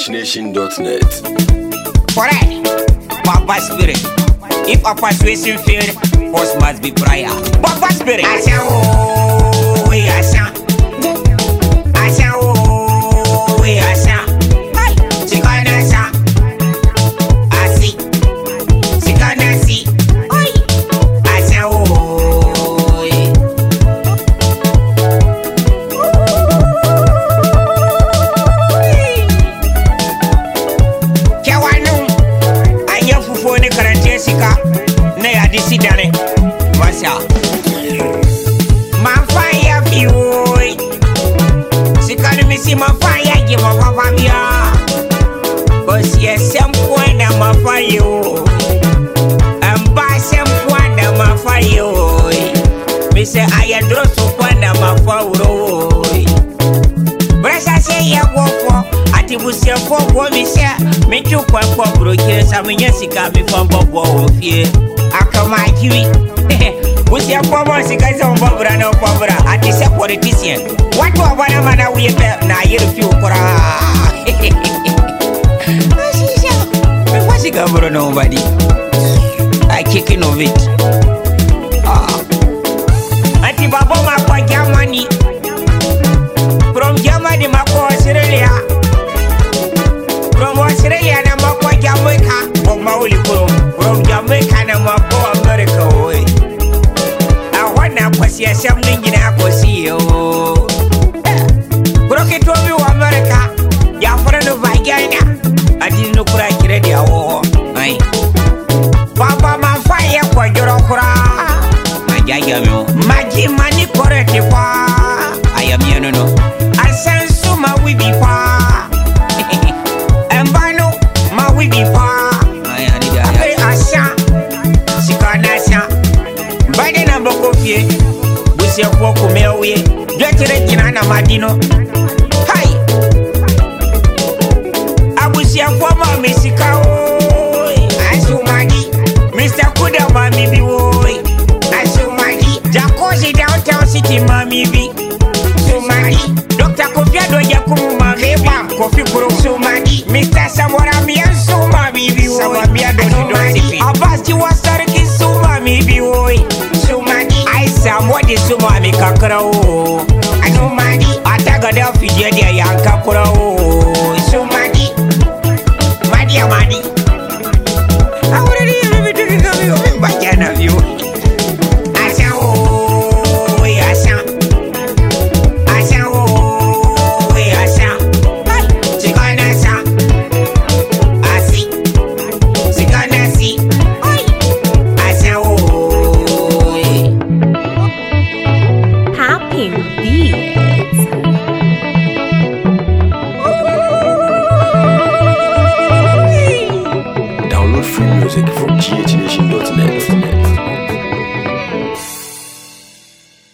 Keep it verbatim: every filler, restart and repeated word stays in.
h nation dot net. Correct. Papa Spirit. If a persuasion failed, force must be prayer. Papa Spirit. I say, oh, we are sound. I say, oh, we are sound. Chicana sound. I see. Chicana see. I say, oh, yeah. Kewanu. Anya fufu ni karante sika. Na ya disi dane. Masha. Mafaya fioi. Sikani misi mafaya gi mafaya bia. Cause yes sempo na mafayo. Amba sempo na mafayo. Me say I drop so kwa na mafauro. Brasa say ya wofo. Ati busia fo wo me say me tu kwa kwa broke sa me nyasika me fo bobo ofie. Akama kiwi. Busia fo mo sika so bobra no bobra. Ati say politician. What do wana mana we be na yiri fi ukura. Me wasi gabro nobody. I kicking of it. Ah. Ati babo ma kwa Germany. From Germany ma kwa Australia. From Australia na ma kwa Jamaica. From Mauli Kuro. From Jamaica na ma kwa America. Oi. I wanna kwa siya siyam ningi na kwa siyo. Broke to me wa America. Ya friend of vagina. Adi no kura kiredi awo. Ai. Papa ma fire kwa joro kura. Majaja mo. Maji mani korete kwa. Ayam yano no. Asensu ma wibi kwa. Embano ma wibi kwa. Aya ni da. Ape asha. Sikana asha. Bade na boko fie. Busia kwa kumewe. Dwetere jina na madino. Hai. Abusia kwa ma mesika oi. Asumadi. Mister Kuda mami bi oi. Asumadi. Jakozi downtown city mami bi. Sumadi. Doctor Kofiado Yakumu mami bam. Kofi Kuro Sumadi. Mister Samora miyan sumami bi oi. Samamia doni doni. Abbas jiwa sarki sumami bi oi. Sumadi. Aisa mwadi sumami kakra o. Sumadi. Ataga da fijedia yanka kura o. Sumadi. Madi ya madi. Aureli mimi tukikawi mimi bajana vyo. Asa o, asa. Asa o, asa. Sikana sa. Asi. Sikana si. Asa o. Happy Beats. Download free music from G H